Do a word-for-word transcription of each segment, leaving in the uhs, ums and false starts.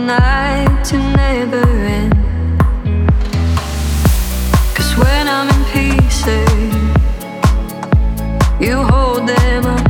night to never end. 'Cause when I'm in pieces, you hold them up,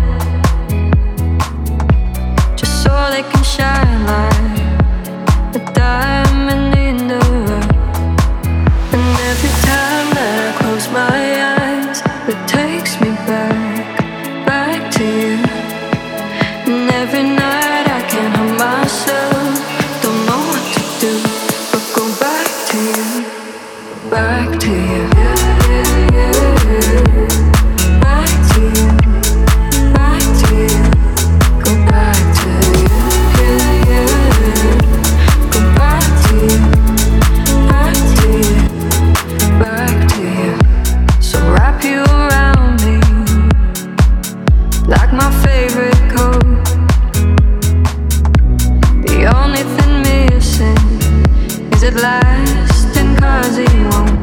just so they can shine like a diamond in the rough. And every time that I close my eyes, it takes me back, back to you. And every night I can't help myself, don't know what to do, but go back to you, back to you. Yeah, yeah, yeah. Back to you, back to you. Go back to you, yeah, yeah. Go back to you, back to you, back to you. So wrap you around me like my favorite coat. The only thing missing is it lasting, 'cause it won't.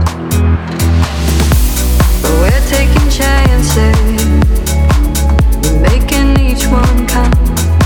But we're taking chances, making each one count.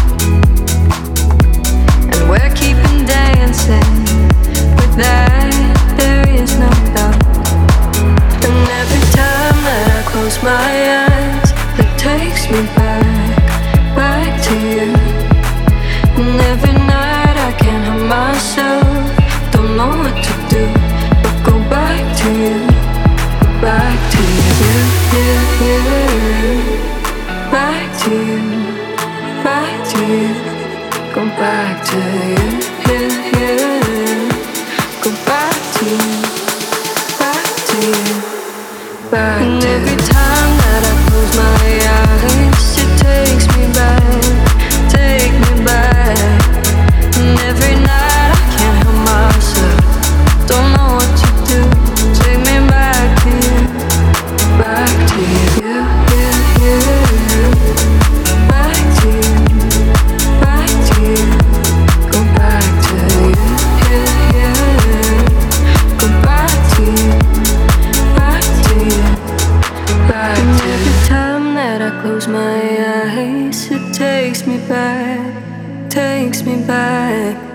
And we're keeping dancing, with that there is no doubt. And every time that I close my eyes, it takes me back, back to you. And every night I can't help myself, don't know what to do, but go back to you, back to you, yeah, yeah, yeah. Back to you, back to you, go back to you, yeah, yeah. Go back to you, back to you, back and to every you. Time that I close my eyes, it takes me back, take me back. And every night I can't help myself, don't know what to do, take me back to you, back to you, yeah, yeah, yeah. Back to you, back to you, go back to you, yeah, yeah. Go back to you, back to you, back to you. And every time that I close my eyes, it takes me back, takes me back.